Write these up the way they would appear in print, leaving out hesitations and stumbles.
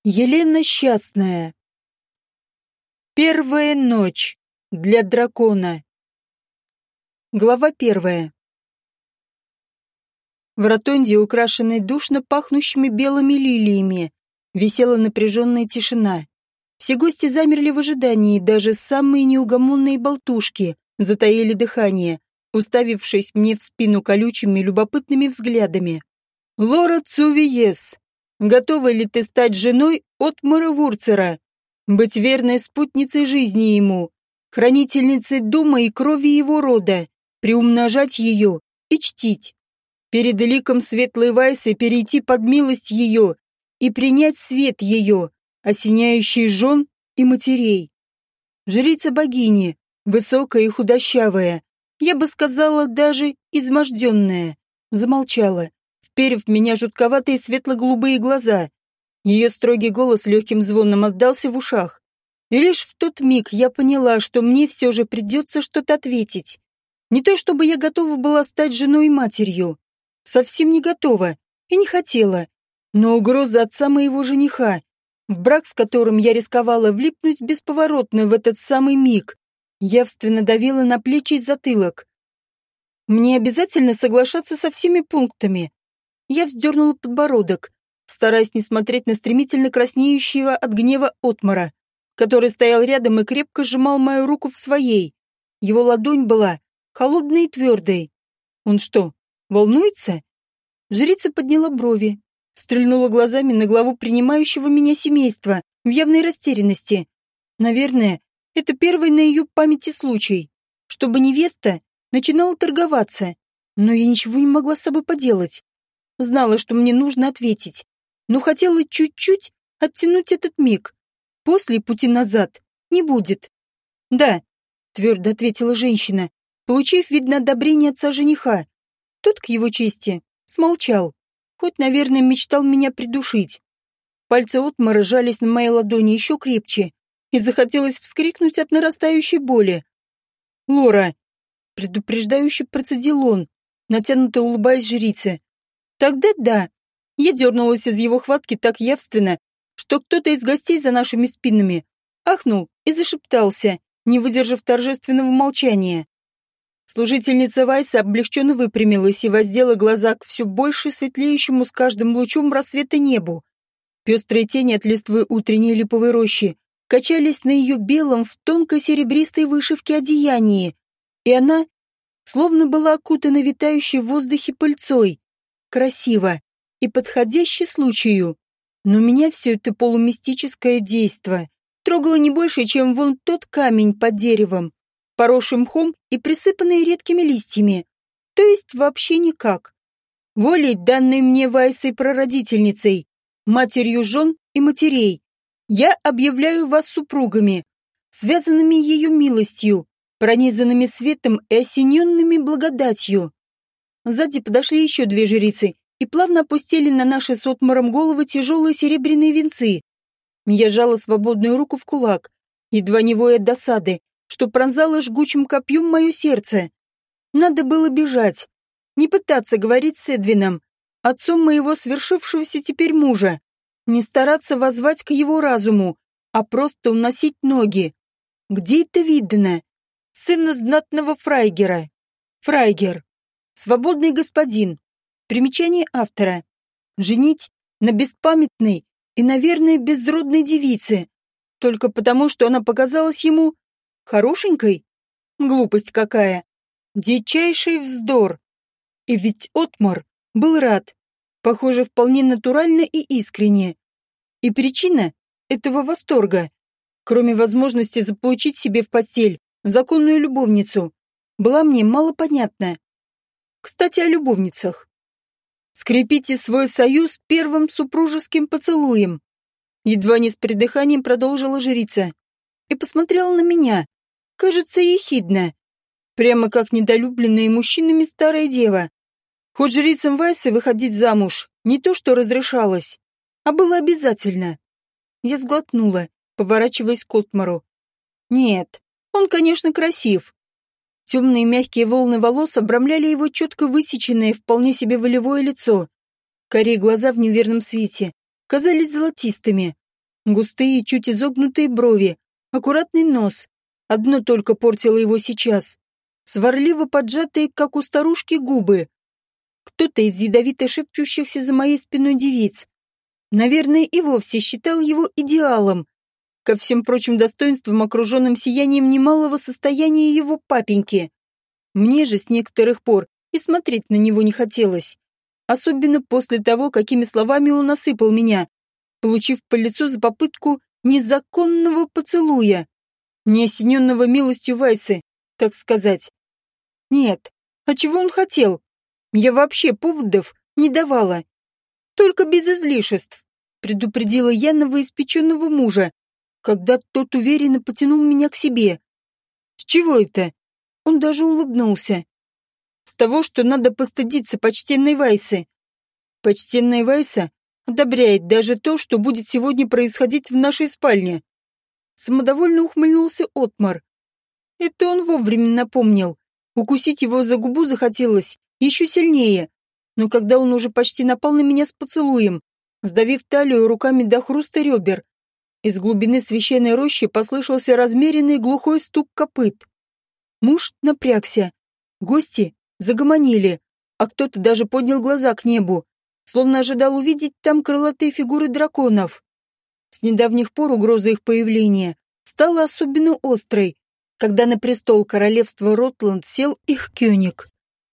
Елена Счастная. Первая ночь для дракона. Глава 1. В ротонде, украшенной душно пахнущими белыми лилиями, висела напряженная тишина. Все гости замерли в ожидании, даже самые неугомонные болтушки затаили дыхание, уставившись мне в спину колючими любопытными взглядами. «Лора Цувиес, готова ли ты стать женой Отмара Вурцера, быть верной спутницей жизни ему, хранительницей дума и крови его рода, приумножать ее и чтить, перед ликом светлой Вайсы перейти под милость ее и принять свет ее, осеняющий жен и матерей?» Жрица богини, высокая и худощавая, я бы сказала, даже изможденная, замолчала, вперев в меня жутковатые светло-голубые глаза. Ее строгий голос легким звоном отдался в ушах. И лишь в тот миг я поняла, что мне все же придется что-то ответить. Не то чтобы я готова была стать женой и матерью. Совсем не готова и не хотела. Но угроза отца моего жениха, в брак с которым я рисковала влипнуть бесповоротно в этот самый миг, явственно давила на плечи и затылок. Мне обязательно соглашаться со всеми пунктами. Я вздернула подбородок, стараясь не смотреть на стремительно краснеющего от гнева Отмара, который стоял рядом и крепко сжимал мою руку в своей. Его ладонь была холодной и твердой. Он что, волнуется? Жрица подняла брови, стрельнула глазами на главу принимающего меня семейства в явной растерянности. Наверное, это первый на ее памяти случай, чтобы невеста начинала торговаться, но я ничего не могла с собой поделать. Знала, что мне нужно ответить, но хотела чуть-чуть оттянуть этот миг. После пути назад не будет. «Да», — твердо ответила женщина, получив, видно, одобрение отца жениха. Тот, к его чести, смолчал, хоть, наверное, мечтал меня придушить. Пальцы Отмара жались на моей ладони еще крепче, и захотелось вскрикнуть от нарастающей боли. «Лора», — предупреждающе процедил он, натянуто улыбаясь жрице. «Тогда да». Я дернулась из его хватки так явственно, что кто-то из гостей за нашими спинами ахнул и зашептался, не выдержав торжественного молчания. Служительница Вайса облегченно выпрямилась и воздела глаза к все больше светлеющему с каждым лучом рассвета небу. Пестрые тени от листвы утренней липовой рощи качались на ее белом в тонко-серебристой вышивке одеянии, и она словно была окутана витающей в воздухе пыльцой. Красиво и подходяще случаю. Но меня все это полумистическое действо трогало не больше, чем вон тот камень под деревом, поросший мхом и присыпанный редкими листьями. То есть вообще никак. Волей, данной мне Вайсой прародительницей, матерью жен и матерей, я объявляю вас супругами, связанными ее милостью, пронизанными светом и осененными благодатью. Сзади подошли еще две жрицы и плавно опустили на наши с Отмаром головы тяжелые серебряные венцы. Я сжала свободную руку в кулак, едва не воя от досады, что пронзало жгучим копьем мое сердце. Надо было бежать, не пытаться говорить с Эдвином, отцом моего свершившегося теперь мужа, не стараться воззвать к его разуму, а просто уносить ноги. Где это видно? Сына знатного фрайгера. Фрайгер. Свободный господин. Примечание автора. Женить на беспамятной и, наверное, безродной девице, только потому, что она показалась ему хорошенькой? Глупость какая. Дичайший вздор. И ведь Отмар был рад. Похоже, вполне натурально и искренне. И причина этого восторга, кроме возможности заполучить себе в постель законную любовницу, была мне мало понятна. Кстати, о любовницах. Скрепите свой союз первым супружеским поцелуем. Едва не с придыханием продолжила жрица. И посмотрела на меня. Кажется, ехидно. Прямо как недолюбленная мужчинами старая дева. Хоть жрицам Вайсы выходить замуж не то что разрешалось, а было обязательно. Я сглотнула, поворачиваясь к Отмару. Нет, он, конечно, красив. Темные мягкие волны волос обрамляли его четко высеченное, вполне себе волевое лицо. Карие глаза в неверном свете казались золотистыми, Густые, чуть изогнутые брови, аккуратный нос. Одно только портило его сейчас. Сварливо поджатые, как у старушки, губы. Кто-то из ядовито шепчущихся за моей спиной девиц, наверное, и вовсе считал его идеалом, ко всем прочим достоинствам, окруженным сиянием немалого состояния его папеньки. Мне же с некоторых пор и смотреть на него не хотелось. Особенно после того, какими словами он осыпал меня, получив по лицу за попытку незаконного поцелуя, не осененного милостью Вайсы, так сказать. Нет, а чего он хотел? Я вообще поводов не давала. Только без излишеств, предупредила я новоиспеченного мужа, когда тот уверенно потянул меня к себе. С чего это? Он даже улыбнулся. С того, что надо постыдиться почтенной Вайсы. Почтенная Вайса одобряет даже то, что будет сегодня происходить в нашей спальне. Самодовольно ухмыльнулся Отмар. Это он вовремя напомнил. Укусить его за губу захотелось еще сильнее. Но когда он уже почти напал на меня с поцелуем, сдавив талию руками до хруста ребер, из глубины священной рощи послышался размеренный глухой стук копыт. Муж напрягся. Гости загомонили, а кто-то даже поднял глаза к небу, словно ожидал увидеть там крылатые фигуры драконов. С недавних пор угроза их появления стала особенно острой, когда на престол королевства Ротланд сел их кёниг.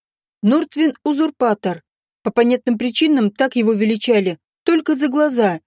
Нортвин-узурпатор. По понятным причинам так его величали, только за глаза.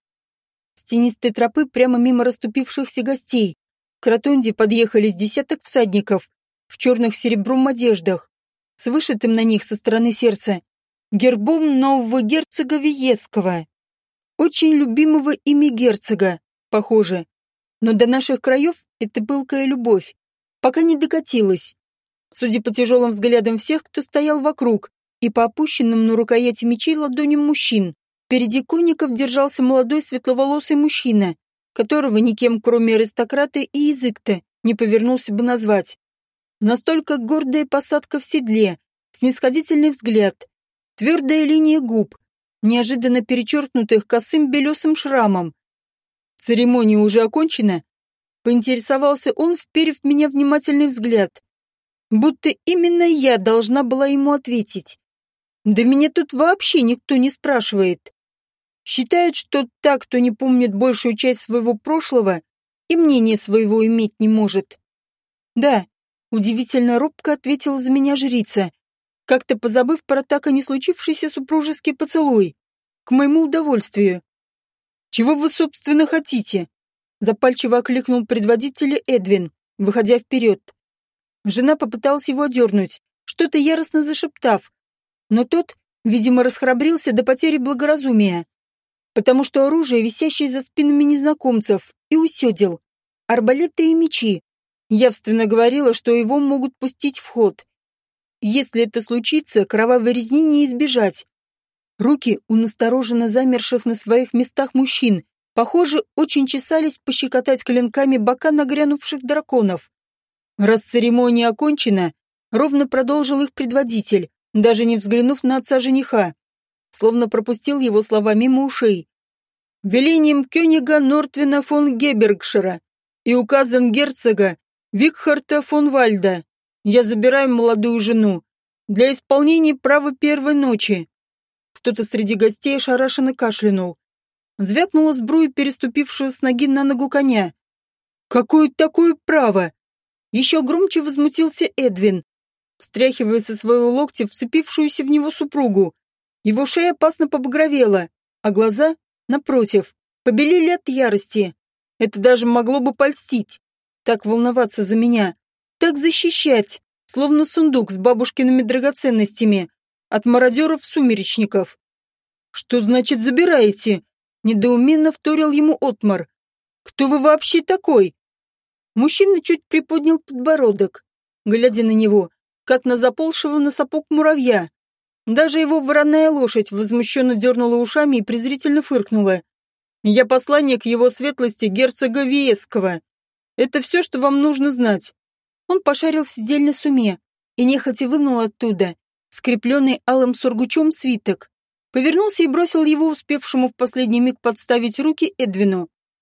С тенистой тропы прямо мимо расступившихся гостей к ротонде подъехали с десяток всадников в черных серебром одеждах, с вышитым на них со стороны сердца гербом нового герцога Виесского. Очень любимого ими герцога, похоже. Но до наших краев эта пылкая любовь пока не докатилась. Судя по тяжелым взглядам всех, кто стоял вокруг, и по опущенным на рукояти мечей ладоням мужчин, впереди конников держался молодой светловолосый мужчина, которого никем, кроме аристократа, и язык-то не повернулся бы назвать. Настолько гордая посадка в седле, снисходительный взгляд, твердая линия губ, неожиданно перечеркнутых косым белесым шрамом. «Церемония уже окончена?» — поинтересовался он, вперев в меня внимательный взгляд. Будто именно я должна была ему ответить. Да меня тут вообще никто не спрашивает. Считают, что так, кто не помнит большую часть своего прошлого, и мнение своего иметь не может. Да, удивительно робко ответила за меня жрица, как-то позабыв про так и не случившийся супружеский поцелуй, к моему удовольствию. «Чего вы, собственно, хотите?» Запальчиво окликнул предводителя Эдвин, выходя вперед. Жена попыталась его одернуть, что-то яростно зашептав, но тот, видимо, расхрабрился до потери благоразумия, потому что оружие, висящее за спинами незнакомцев, и усёдил. Арбалеты и мечи. Явственно говорило, что его могут пустить в ход. Если это случится, кровавой резни не избежать. Руки у настороженно замерших на своих местах мужчин, похоже, очень чесались пощекотать клинками бока нагрянувших драконов. Раз церемония окончена, ровно продолжил их предводитель, даже не взглянув на отца жениха, словно пропустил его слова мимо ушей. Велением кёнига Нортвина фон Гебергшира и указом герцога Викхарта фон Вальда я забираю молодую жену для исполнения права первой ночи. Кто-то среди гостей ошарашенно кашлянул. Звякнула сбруя переступившего с ноги на ногу коня. «Какое такое право?» Еще громче возмутился Эдвин, встряхивая со своего локтя вцепившуюся в него супругу. Его шея опасно побагровела, а глаза, напротив, побелели от ярости. Это даже могло бы польстить. Так волноваться за меня, так защищать, словно сундук с бабушкиными драгоценностями от мародеров-сумеречников. «Что значит забираете?» — недоуменно вторил ему Отмар. «Кто вы вообще такой?» Мужчина чуть приподнял подбородок, глядя на него, как на заползшего на сапог муравья. Даже его вороная лошадь возмущенно дернула ушами и презрительно фыркнула. «Я посланник его светлости герцога Виесского. Это все, что вам нужно знать». Он пошарил в седельной суме и нехотя вынул оттуда скрепленный алым сургучом свиток, повернулся и бросил его успевшему в последний миг подставить руки Эдвину.